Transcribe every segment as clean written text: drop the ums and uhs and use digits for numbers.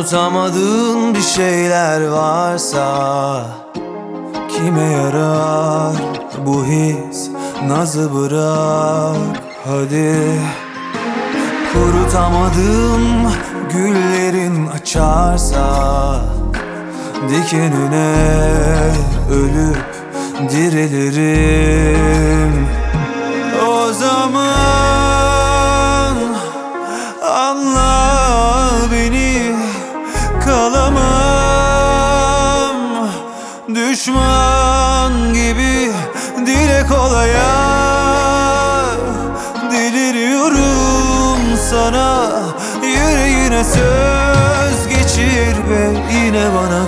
Unutamadığın bir şeyler varsa kime yarar bu his? Nazı bırak hadi. Kurutamadığım güllerin açarsa dikenine ölüp dirilirim. O zaman anla beni, kalamam düşman gibi dile kolaya. Deliriyorum sana, yüreğine söz geçir ve yine bana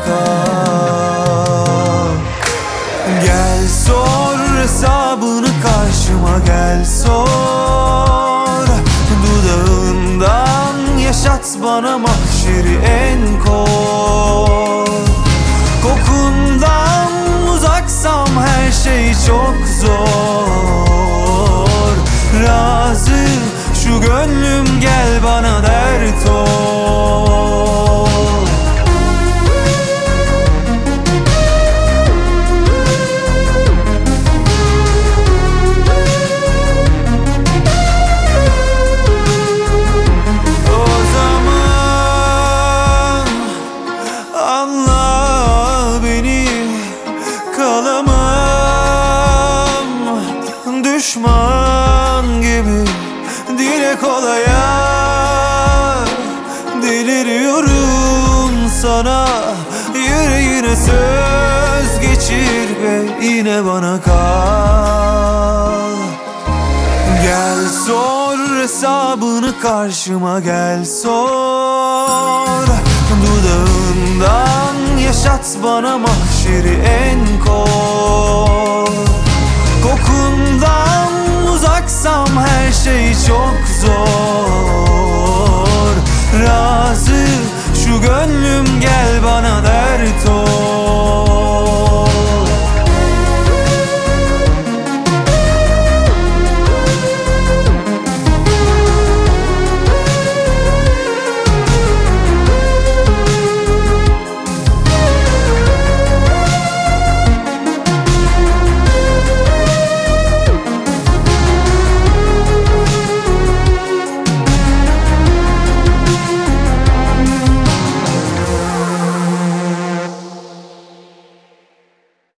kal. Gel sor hesabını, karşıma gel sor. Dudağından yaşat bana mahşeri en kor. Kokundan uzaksam her şey çok zor. Razı şu gönlüm, gel bana dert ol. O zaman anla beni, kalamam düşman gibi dile kolaya. Deliriyorum sana, yüreğine söz geçir ve yine bana kal. Gel sor hesabını, karşıma gel sor. Dudağından yaşat bana mahşeri en kor. Kokundan uzaksam her şey çok zor. Razı şu gönlüm, gel bana da